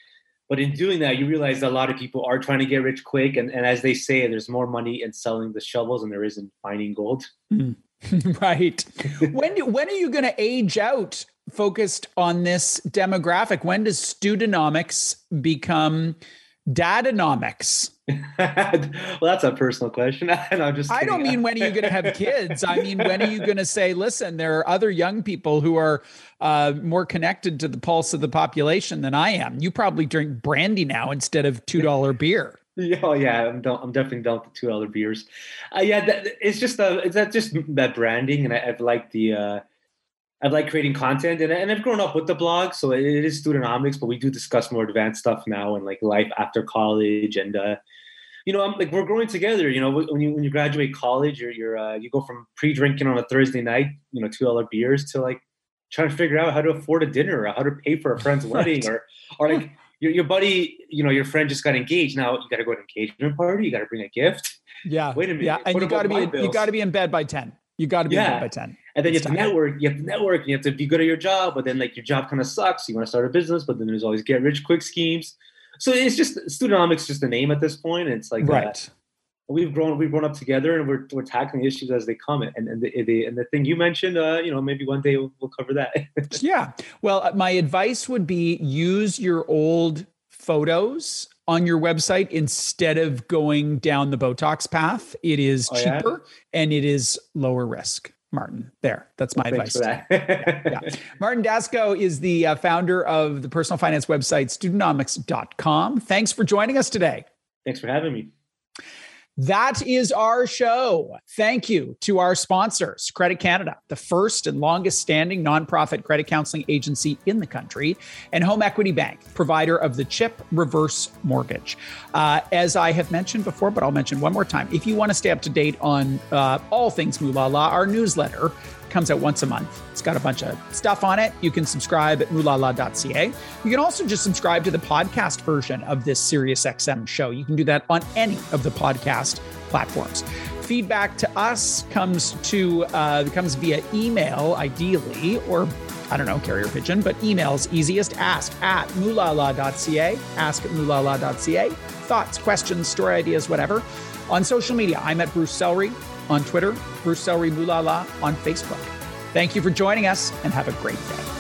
Speaker 9: But in doing that, you realize that a lot of people are trying to get rich quick. And, and as they say, there's more money in selling the shovels than there is in finding gold.
Speaker 1: Mm. Right. When do, when are you going to age out focused on this demographic? When does Studenomics become Dadanomics?
Speaker 9: Well, that's a personal question. No, I'm just
Speaker 1: I don't mean when are you going to have kids? I mean, when are you going to say, listen, there are other young people who are uh, more connected to the pulse of the population than I am. You probably drink brandy now instead of two dollar beer.
Speaker 9: Yeah, oh, yeah, I'm done, I'm definitely down with the two dollar beers. Uh, yeah, that, it's just uh, it's that just that branding, and I, I've liked the uh, I've liked creating content, and, and I've grown up with the blog, so it, it is Studenomics, but we do discuss more advanced stuff now, and like life after college, and uh, you know, I'm like we're growing together. You know, when you when you graduate college, you're you're uh, you go from pre-drinking on a Thursday night, you know, two dollar beers, to like trying to figure out how to afford a dinner, or how to pay for a friend's wedding, or or like. Your, your buddy, you know, your friend just got engaged. Now you got to go to an engagement party. You got to bring a gift.
Speaker 1: Yeah.
Speaker 9: Wait a minute.
Speaker 1: Yeah, and
Speaker 9: what
Speaker 1: you got to be
Speaker 9: bills?
Speaker 1: you got to be in bed by ten. You got to be
Speaker 9: yeah.
Speaker 1: in bed by ten.
Speaker 9: And then
Speaker 1: it's
Speaker 9: you have to
Speaker 1: time.
Speaker 9: network. You have to network. And you have to be good at your job. But then like your job kind of sucks. You want to start a business, but then there's always get rich quick schemes. So it's just Studenomics, just a name at this point. And it's like
Speaker 1: right.
Speaker 9: Uh, we've grown we've grown up together, and we're we're tackling issues as they come. And and the the, and the thing you mentioned, uh, you know, maybe one day we'll, we'll cover that.
Speaker 1: Yeah. Well, my advice would be use your old photos on your website instead of going down the Botox path. It is
Speaker 9: oh,
Speaker 1: cheaper
Speaker 9: yeah?
Speaker 1: and it is lower risk. Martin, there. That's my
Speaker 9: Thanks
Speaker 1: advice.
Speaker 9: For that.
Speaker 1: yeah, yeah. Martin Dasko is the uh, founder of the personal finance website, Studenomics dot com. Thanks for joining us today.
Speaker 9: Thanks for having me.
Speaker 1: That is our show. Thank you to our sponsors, Credit Canada, the first and longest standing nonprofit credit counseling agency in the country, and Home Equity Bank, provider of the CHIP reverse mortgage. Uh, as I have mentioned before, but I'll mention one more time, if you want to stay up to date on uh, all things Moolah La, our newsletter comes out once a month. It's got a bunch of stuff on it. You can subscribe at moolah la dot c a. You can also just subscribe to the podcast version of this SiriusXM show. You can do that on any of the podcast platforms. Feedback to us comes to uh, comes via email, ideally, or I don't know, carrier pigeon, but email's easiest. Ask at moolah la dot c a. Ask at moolah la dot c a. Thoughts, questions, story ideas, whatever. On social media, I'm at Bruce Sellery. On Twitter, Bruce Sellery Moolah La on Facebook. Thank you for joining us and have a great day.